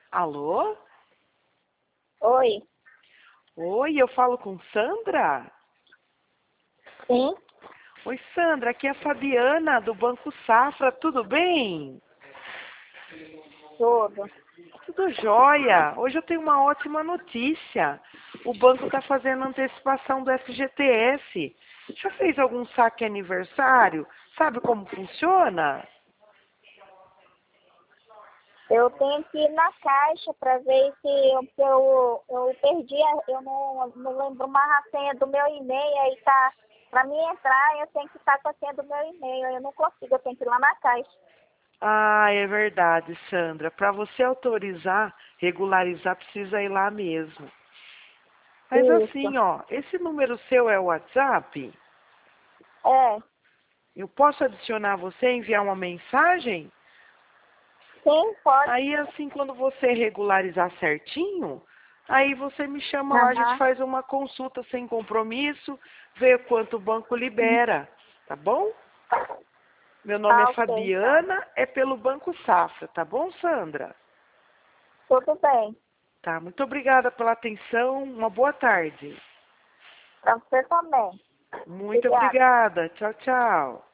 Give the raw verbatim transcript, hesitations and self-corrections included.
Alô? Oi. Oi, eu falo com Sandra? Sim, Oi, Sandra, aqui é a Fabiana do Banco Safra, tudo bem? tudo. Tudo jóia. Hoje eu tenho uma ótima notícia. O banco está fazendo antecipação do F G T S. Já fez algum saque aniversário? Sabe como funciona? Eu tenho que ir na caixa para ver se eu, se eu, eu perdi, a- eu não, não lembro mais a senha do meu e-mail, aí tá, para mim entrar eu tenho que estar com a senha do meu e-mail, eu não consigo, eu tenho que ir lá na caixa. Ah, é verdade, Sandra. Para você autorizar, regularizar, precisa ir lá mesmo. Mas Isso. assim, ó, esse número seu é o WhatsApp? É, Eu posso adicionar você e enviar uma mensagem? sim, pode. Aí, assim, quando você regularizar certinho, aí você me chama lá, a gente Aham. faz uma consulta sem compromisso, vê quanto o banco libera, tá bom? Meu nome é Tá, ok, então. Fabiana, é pelo Banco Safra, tá bom, Sandra? Tudo bem. Tá, muito obrigada pela atenção, uma boa tarde. Para você também. Muito Obrigada. obrigada, tchau, tchau.